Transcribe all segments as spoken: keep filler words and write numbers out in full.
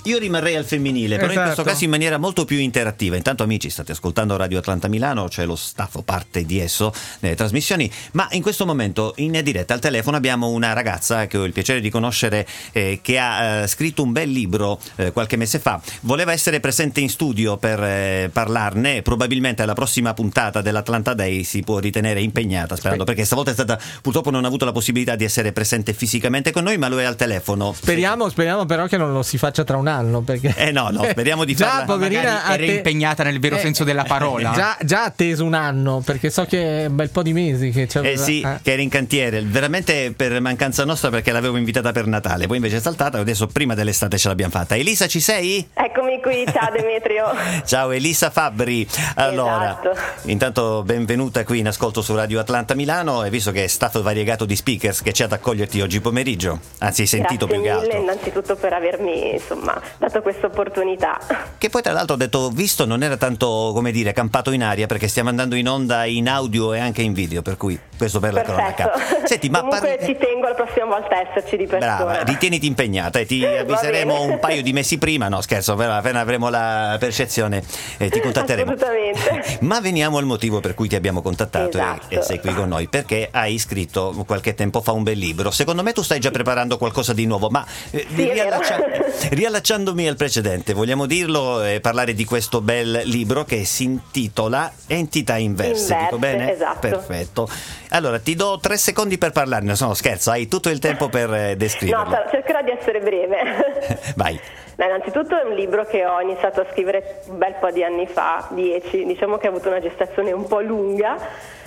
Io rimarrei al femminile, però Esatto. in questo caso in maniera molto più interattiva. Intanto, amici, state ascoltando Radio Atlanta Milano, c'è lo staff, parte di esso nelle trasmissioni, ma in questo momento in diretta al telefono abbiamo una ragazza che ho il piacere di conoscere, eh, che ha eh, scritto un bel libro eh, qualche mese fa. Voleva essere presente in studio per eh, parlarne, probabilmente alla prossima puntata dell'Atlanta Day si può ritenere impegnata, sperando, perché stavolta è stata, purtroppo non ha avuto la possibilità di essere presente fisicamente con noi, ma lui è al telefono. Speriamo, speriamo però che non lo si faccia tra un anno, perché Eh no, no, speriamo di già, farla. poverina, Magari era te- impegnata nel vero eh, senso della parola. Già, già atteso un anno, perché so che è un bel po' di mesi che c'aveva. Eh sì, eh. che era in cantiere, veramente per mancanza nostra, perché l'avevo invitata per Natale, poi invece è saltata, adesso prima dell'estate ce l'abbiamo fatta. Elisa, ci sei? Eccomi qui, ciao Demetrio. Ciao Elisa Fabbri. Allora, Esatto. intanto benvenuta qui in ascolto su Radio Atlanta Milano, e visto che è staff variegato di speakers che c'è ad accoglierti oggi pomeriggio, anzi sentito Grazie più che mille altro. innanzitutto per avermi insomma dato questa opportunità. Che poi tra l'altro ho detto, visto, non era tanto, come dire, campato in aria, perché stiamo andando in onda in audio e anche in video, per cui questo per la Perfetto. cronaca. Senti, ma Comunque parli- ci tengo la prossima volta a esserci di persona. Brava, ritieniti impegnata e ti Va avviseremo bene. un paio di mesi prima, no scherzo, appena appena avremo la percezione eh, ti contatteremo. Assolutamente. Ma veniamo al motivo per cui ti abbiamo contattato, Esatto. e, e sei qui con noi, perché hai scritto qualche tempo fa un bel libro. Secondo me tu stai già preparando qualcosa di nuovo, ma eh, Sì, è riallaccia- vero. riallacciandomi al precedente, vogliamo dirlo e parlare di questo bel libro che si intitola Entità Inverse, Inverse, dico bene? esatto. Perfetto. Allora, ti do tre secondi per parlarne, no scherzo, hai tutto il tempo per eh, No, descriverlo. cer- cercherò di essere breve. Vai. No, innanzitutto è un libro che ho iniziato a scrivere un bel po' di anni fa, dieci, diciamo che ha avuto una gestazione un po' lunga,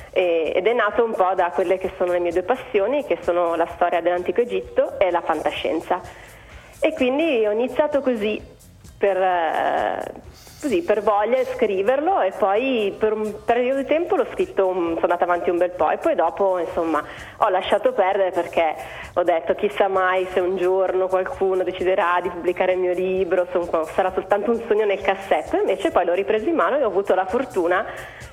e- ed è nato un po' da quelle che sono le mie due passioni, che sono la storia dell'antico Egitto e la fantascienza. E quindi ho iniziato così, per, eh, così, per voglia di scriverlo, e poi per un periodo di tempo l'ho scritto, un- sono andata avanti un bel po', e poi dopo insomma ho lasciato perdere, perché ho detto chissà mai se un giorno qualcuno deciderà di pubblicare il mio libro, insomma, sarà soltanto un sogno nel cassetto. Invece poi l'ho ripreso in mano e ho avuto la fortuna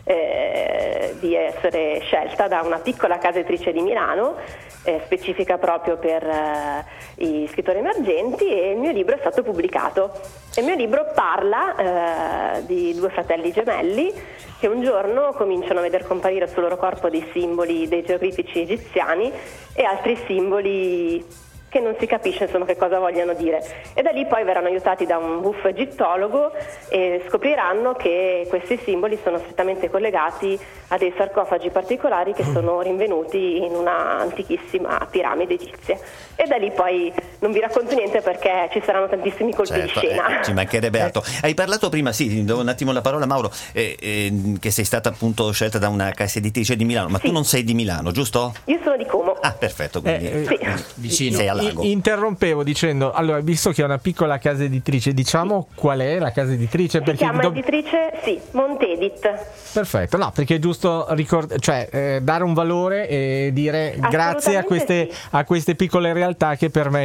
eh, di essere scelta da una piccola casa editrice di Milano, eh, specifica proprio per eh, i scrittori emergenti, e il mio libro è stato pubblicato. E il mio libro parla eh, di due fratelli gemelli che un giorno cominciano a veder comparire sul loro corpo dei simboli, dei geroglifici egiziani e altri simboli che non si capisce insomma che cosa vogliano dire, e da lì poi verranno aiutati da un buffo egittologo e scopriranno che questi simboli sono strettamente collegati a dei sarcofagi particolari che sono rinvenuti in una antichissima piramide egizia. E da lì poi non vi racconto niente, perché ci saranno tantissimi colpi Certo, di scena. eh, ci mancherebbe altro. Hai parlato prima, sì, ti do un attimo la parola, Mauro, eh, eh, che sei stata appunto scelta da una casa editrice di Milano, ma Sì. tu non sei di Milano, giusto? Io sono di Como. Ah, perfetto, quindi Eh, Sì. Vicino. sei al I- lago. interrompevo dicendo, allora, visto che è una piccola casa editrice, diciamo qual è la casa editrice? Si Perché chiama do- editrice, sì, Montedit. Perfetto, no, perché è giusto ricord- cioè, eh, dare un valore e dire grazie a queste, sì. a queste piccole realtà che permettono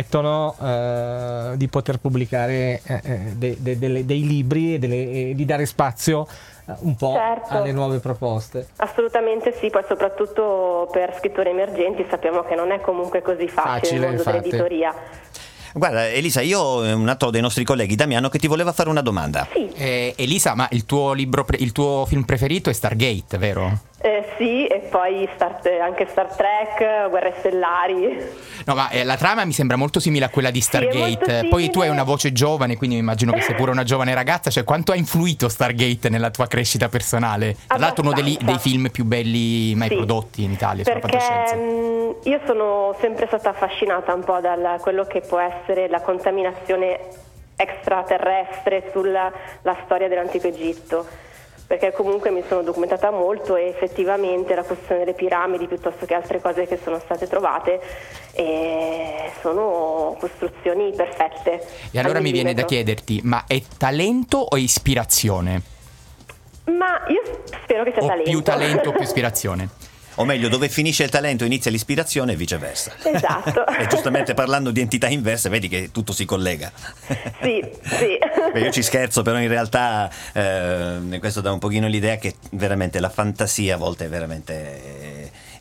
eh, di poter pubblicare eh, eh, de- de- delle- dei libri e, delle- e di dare spazio eh, un po' Certo. alle nuove proposte. Assolutamente sì, poi soprattutto per scrittori emergenti sappiamo che non è comunque così facile, Facile, il mondo infatti. dell'editoria. Guarda Elisa, io ho un altro dei nostri colleghi, Damiano, che ti voleva fare una domanda. Sì, Eh, Elisa, ma il tuo libro, pre- il tuo film preferito è Stargate, vero? eh, sì, e poi Star- anche Star Trek, Guerre Stellari. No, ma eh, la trama mi sembra molto simile a quella di è molto Stargate. Poi tu hai simile. una voce giovane, quindi mi immagino che sei pure una giovane ragazza. Cioè, quanto ha influito Stargate nella tua crescita personale? Tra l'altro uno dei, dei film più belli mai Sì, prodotti in Italia sulla perché fantascienza. mh, io sono sempre stata affascinata un po' da quello che può essere la contaminazione extraterrestre sulla la storia dell'antico Egitto, perché comunque mi sono documentata molto, e effettivamente la questione delle piramidi piuttosto che altre cose che sono state trovate eh, sono costruzioni perfette. E allora al mi viene da millimetro. chiederti, ma è talento o ispirazione? Ma io spero che sia O talento. più talento o più ispirazione? O meglio, dove finisce il talento inizia l'ispirazione e viceversa. Esatto. E giustamente parlando di entità inverse, vedi che tutto si collega. Sì, sì. Beh, io ci scherzo, però in realtà eh, questo dà un pochino l'idea che veramente la fantasia a volte è veramente,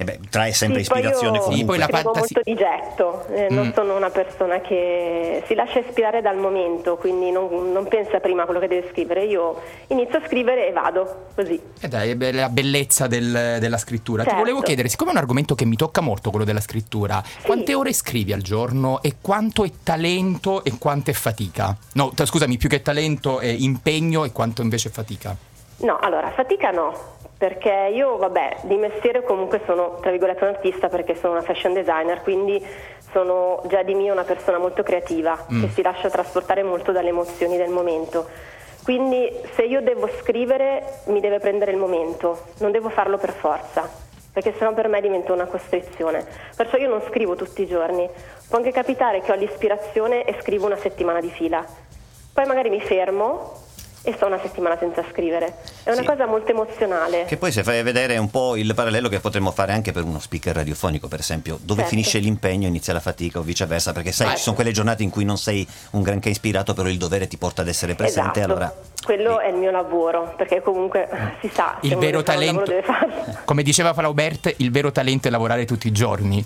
eh beh, trae sempre sì, ispirazione poi io comunque. Poi la scrivo fantasy- molto di getto, eh, Mm. non sono una persona che si lascia ispirare dal momento, quindi non, non pensa prima a quello che deve scrivere, io inizio a scrivere e vado così. E dai, è be- la bellezza del- della scrittura. Certo. Ti volevo chiedere, siccome è un argomento che mi tocca molto, quello della scrittura, quante ore scrivi al giorno e quanto è talento e quanto è fatica? No, t- scusami, più che talento è impegno e quanto invece è fatica? No, allora, fatica no. Perché io, vabbè, di mestiere comunque sono, tra virgolette, un artista perché sono una fashion designer, quindi sono già di mio una persona molto creativa, Mm. che si lascia trasportare molto dalle emozioni del momento. Quindi se io devo scrivere mi deve prendere il momento, non devo farlo per forza, perché sennò per me diventa una costrizione. Perciò io non scrivo tutti i giorni. Può anche capitare che ho l'ispirazione e scrivo una settimana di fila. Poi magari mi fermo e sto una settimana senza scrivere. È una Sì. cosa molto emozionale. Che poi se fai vedere un po' il parallelo che potremmo fare anche per uno speaker radiofonico, per esempio, dove Certo. finisce l'impegno inizia la fatica o viceversa, perché sai, Ah, ci sono quelle giornate in cui non sei un granché ispirato, però il dovere ti porta ad essere presente, Esatto. allora quello lì. è il mio lavoro, perché comunque si sa, se Il uno vero deve fare un talento, lavoro deve farlo. come diceva Flaubert, il vero talento è lavorare tutti i giorni.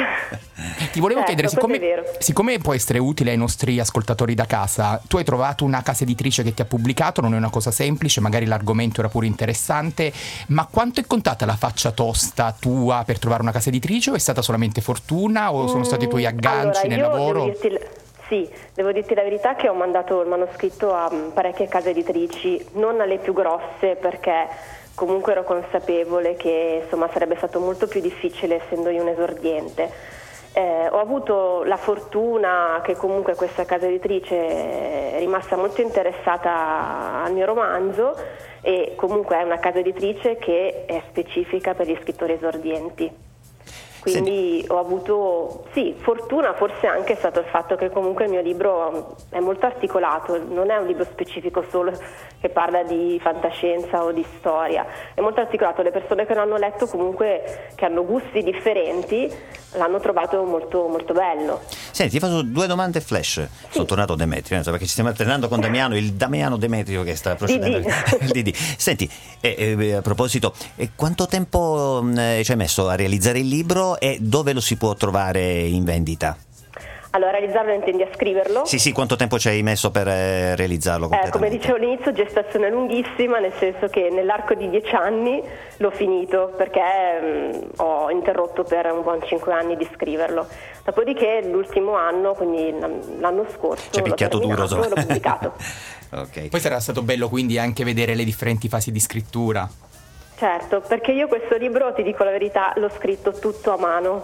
Ti volevo Certo, chiedere, questo siccome, è vero. siccome può essere utile ai nostri ascoltatori da casa, tu hai trovato una casa editrice che ti ha pubblicato, non è una cosa semplice, magari l'argomento era pure interessante, ma quanto è contata la faccia tosta tua per trovare una casa editrice, o è stata solamente fortuna, o sono stati i tuoi agganci Allora, nel io lavoro? Devo dirti, sì, devo dirti la verità che ho mandato il manoscritto a mm, parecchie case editrici, non alle più grosse perché comunque ero consapevole che insomma sarebbe stato molto più difficile essendo io un esordiente. Eh, ho avuto la fortuna che comunque questa casa editrice è rimasta molto interessata al mio romanzo e comunque è una casa editrice che è specifica per gli scrittori esordienti. Quindi ho avuto, sì, fortuna forse anche è stato il fatto che comunque il mio libro è molto articolato, non è un libro specifico solo che parla di fantascienza o di storia, è molto articolato, le persone che l'hanno letto comunque che hanno gusti differenti l'hanno trovato molto, molto bello. Senti, ti faccio due domande flash. Sono tornato Demetrio, non so, perché ci stiamo alternando con Damiano, il Damiano Demetrio che sta procedendo. Il Didi. Senti, eh, eh, a proposito, eh, quanto tempo eh, ci hai messo a realizzare il libro e dove lo si può trovare in vendita? Allora, realizzarlo intendi a scriverlo? Sì, sì, quanto tempo ci hai messo per eh, realizzarlo Eh, come completamente? dicevo all'inizio, gestazione lunghissima, nel senso che nell'arco di dieci anni l'ho finito perché mh, ho interrotto per un buon cinque anni di scriverlo. Dopodiché l'ultimo anno, quindi l'anno scorso, Ci hai l'ho picchiato duro, terminato e l'ho pubblicato. Ok. Poi sarà stato bello quindi anche vedere le differenti fasi di scrittura. Certo, perché io questo libro, ti dico la verità, l'ho scritto tutto a mano.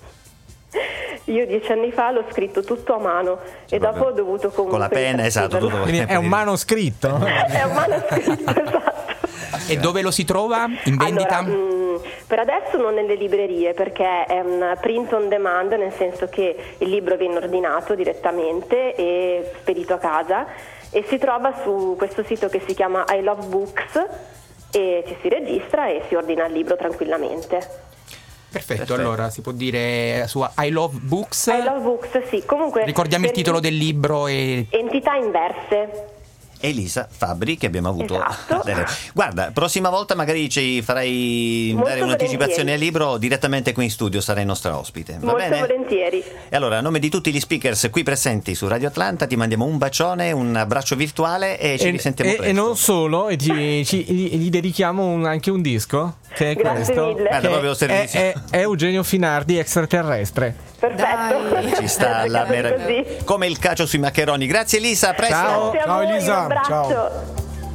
Io dieci anni fa l'ho scritto tutto a mano e dopo ho dovuto comunque con la penna, esatto, riscriverlo. tutto. Quindi è un manoscritto. È un manoscritto, esatto. E dove lo si trova? In vendita? Allora, mh, per adesso non nelle librerie perché è un print on demand, nel senso che il libro viene ordinato direttamente e spedito a casa e si trova su questo sito che si chiama I Love Books e ci si registra e si ordina il libro tranquillamente. Perfetto, Perfetto. allora si può dire su I Love Books. I Love Books, sì. Comunque Ricordiamo il per titolo chi- del libro e... Entità inverse. Elisa Fabbri che abbiamo avuto. Esatto. Guarda, prossima volta magari ci farai Molto dare un'anticipazione al volentieri. libro direttamente qui in studio, sarai nostra ospite. Va Molto bene? volentieri. E allora, a nome di tutti gli speakers qui presenti su Radio Atlanta, ti mandiamo un bacione, un abbraccio virtuale e ci E, risentiamo e- presto. e non solo, e ci, ci- gli gli dedichiamo un- anche un disco che è Grazie questo. mille. Guarda, che proprio è, servizio. è- è Eugenio Finardi, extraterrestre. Perfetto. Ci sta la Così. meraviglia. Come il cacio sui maccheroni. Grazie Elisa, a presto. Ciao. Grazie a Ciao, voi, Elisa. un abbraccio. Ciao.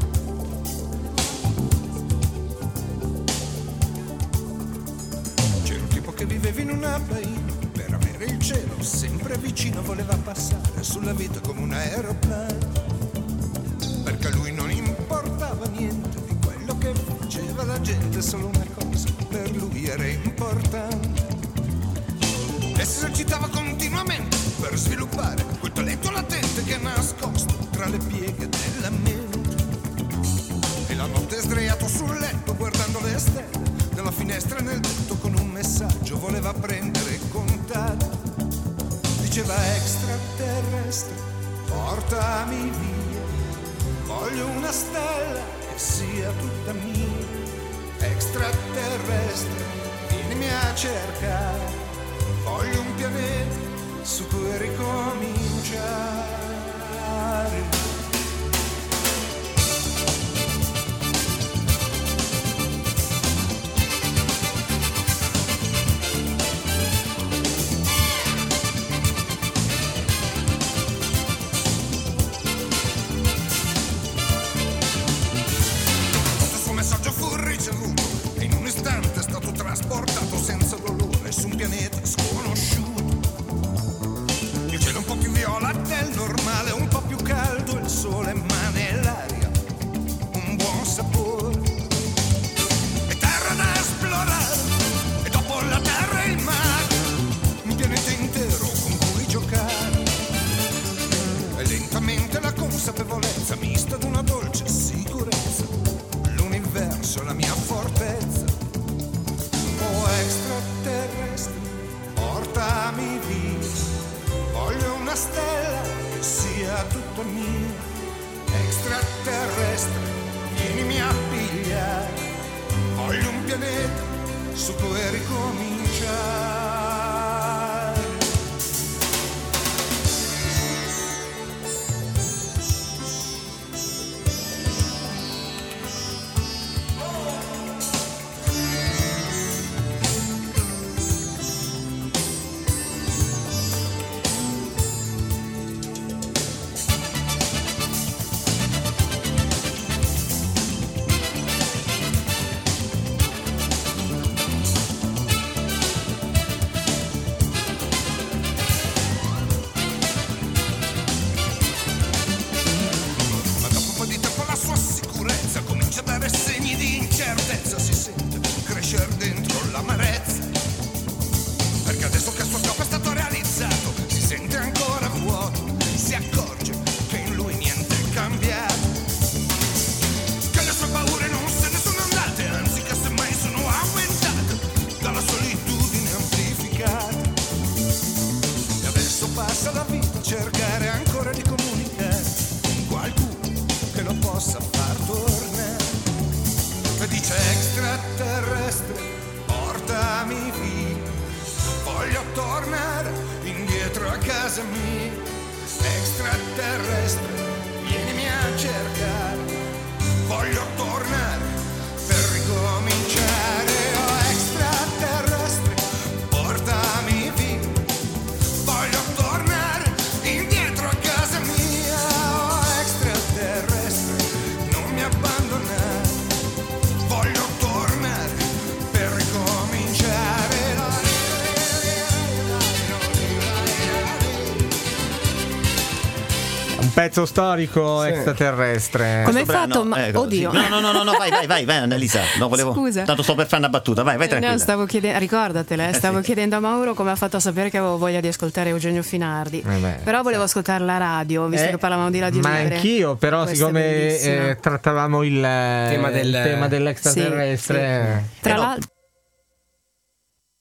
C'era un tipo che viveva in una baina, per avere il cielo sempre vicino voleva passare sulla vita come un aeroplano, perché a lui non importava niente di quello che faceva la gente, solo una cosa per lui era importante, e si esercitava continuamente per sviluppare quel talento latente che è nascosto tra le pieghe della mente. E la notte sdraiato sul letto guardando le stelle dalla finestra nel tetto con un messaggio voleva prendere contatto. Diceva: extraterrestre, portami via, voglio una stella che sia tutta mia. Extraterrestre, in vienimi a cercare. Voglio un pianeta su cui ricominciare. Trasportato senza dolore su un pianeta sconosciuto. Il cielo è un po' più viola del normale, un po' più caldo il sole, ma nell'aria un buon sapore. E terra da esplorare, e dopo la terra il mare, un pianeta intero con cui giocare. E lentamente la consapevolezza mista ad una dolce sicurezza. L'universo è la mia fortezza. Extraterrestre, portami via. Voglio una stella che sia tutta mia. Extraterrestre, vienimi a pigliare. Voglio un pianeta su cui ricominciare. Pezzo storico, sì. Extraterrestre. Come hai fatto? Brano, ma... ecco, Oddio. Sì. No, no, no, no, no, vai, vai, vai, vai, Annalisa. No, volevo... Scusa. Tanto sto per fare una battuta, vai, vai tranquilla. No, stavo chiedendo, ricordatela, eh, stavo sì. chiedendo a Mauro come ha fatto a sapere che avevo voglia di ascoltare Eugenio Finardi. Eh beh, però volevo ascoltare la radio, visto eh, che parlavamo di radio ma libere. Anch'io, però, Questo siccome eh, trattavamo il tema, del, tema dell'extraterrestre. Sì, sì. Tra, eh, l'al-